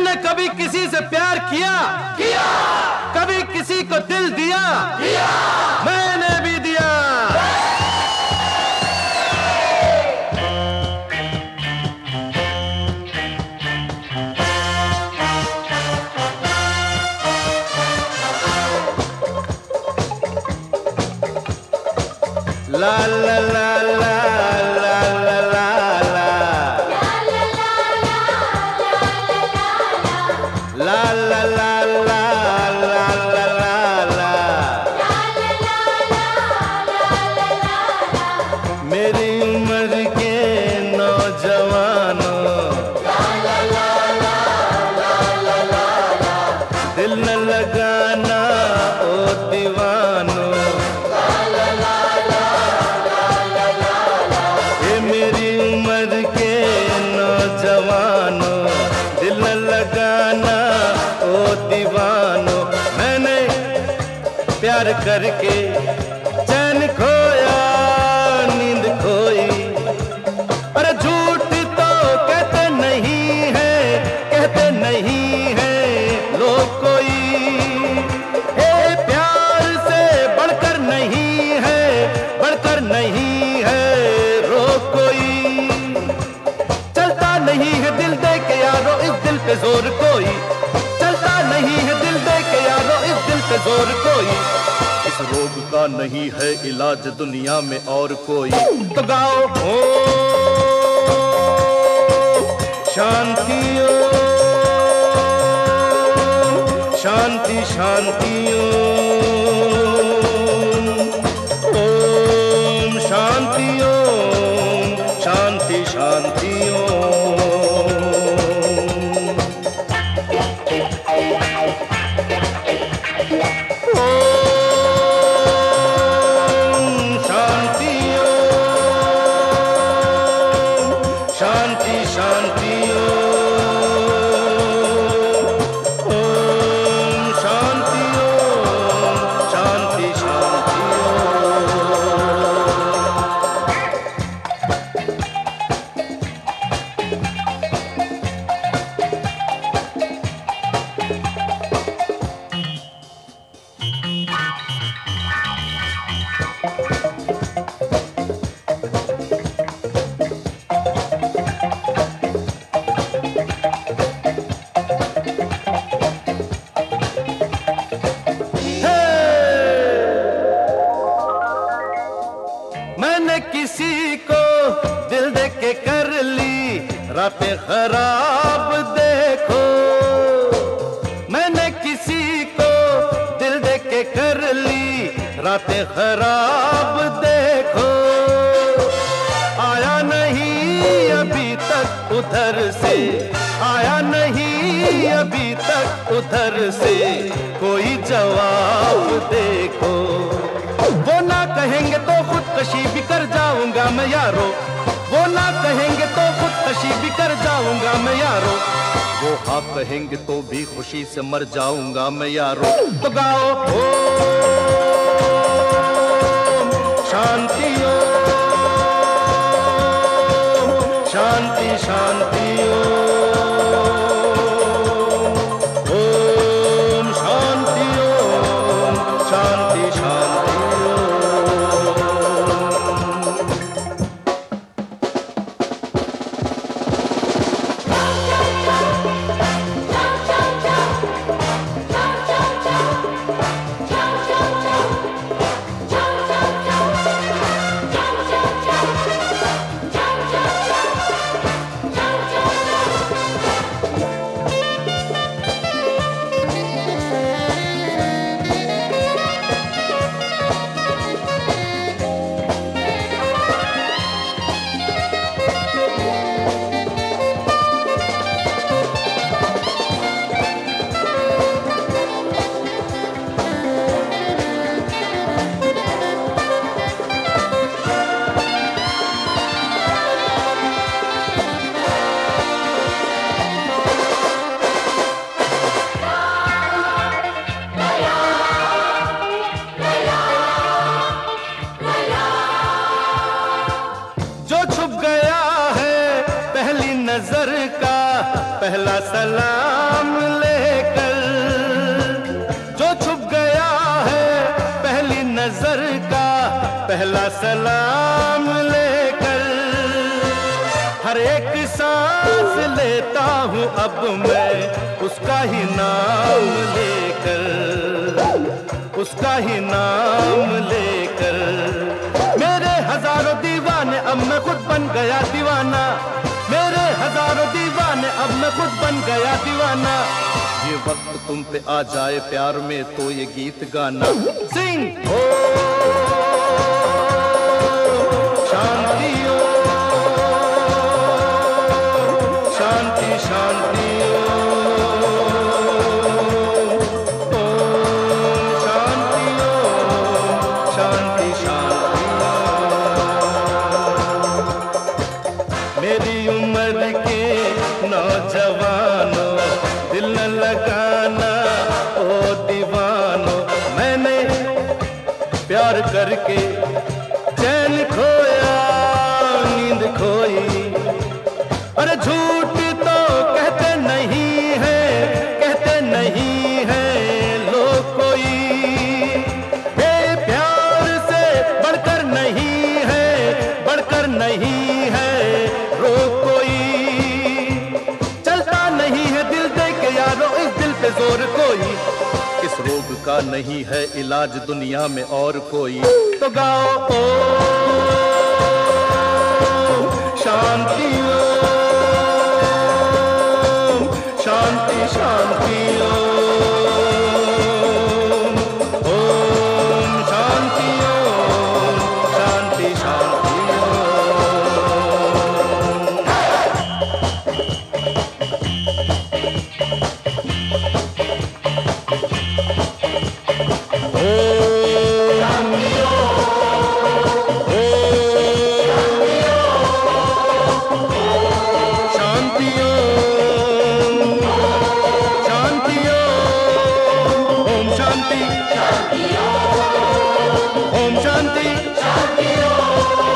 तुमने कभी किसी से प्यार किया? किया। कभी किसी को दिल दिया? दिया। मैंने भी दिया। ला ला ला ला ला ला ला ला ला ला मेरी उम्र के नौजवानों, दिल न लगाना ओ दीवानों। ये मेरी उम्र के नौजवानों, दिल न लगाना ओ दीवानों। मैंने प्यार करके चैन खोया, नींद खोई। अरे झूठ तो कहते नहीं है, कहते नहीं है लोग कोई। ए प्यार से बढ़कर नहीं है, बढ़कर नहीं है रोग कोई। चलता नहीं है दिल दे के यारो इस दिल पे जोर कोई, चलता नहीं है दिल दे के यारो इस दिल पे जोर कोई। इस रोग का नहीं है इलाज दुनिया में और कोई। तो गाओ ओ शांति ओ शांति शांति ओम शांति ओम शांति शांति शांति शांति ओम शांति ओम शांति शांति मैंने किसी को दिल दे के कर ली रातें खराब देखो। मैंने किसी को दिल दे के कर ली रातें खराब देखो। आया नहीं अभी तक उधर से, आया नहीं अभी तक उधर से कोई जवाब देखो। वो ना कहेंगे तो खुदकशी भी कर जाऊंगा मैं यारो, वो ना कहेंगे तो खुदकशी भी कर जाऊंगा मैं यारो। वो हाँ कहेंगे तो भी खुशी से मर जाऊंगा मैं यारो। तो गाओ ओ शांति ओ शांति शांति ओम शांति ओम शांति शांति। नजर का पहला सलाम पहला सलाम लेकर हर एक सांस लेता हूँ अब मैं उसका ही नाम लेकर, उसका ही नाम लेकर। मेरे हजारों दीवाने अब मैं खुद बन गया दीवाना, मेरे हजारों दीवाने अब मैं खुद बन गया दीवाना। ये वक्त तुम पे आ जाए प्यार में तो ये गीत गाना। सिंग ओ शांति ओ शांति शांति शांति शांति। मेरी उम्र के नौजवानों दिल न लगाना ओ दीवानों, मैंने प्यार करके चैन खोया नींद खोई। अरे झूठ तो कहते नहीं है, कहते नहीं है लोग कोई, ये प्यार से बढ़कर नहीं है, बढ़कर नहीं है रोग कोई। चलता नहीं है दिल दे के यारो इस दिल पे जोर कोई, इस रोग का नहीं है इलाज दुनिया में और कोई। तो गाओ ओ शांति ओ शांति शांति ओम शांति ओम शांति शांति शांति ओम शांति।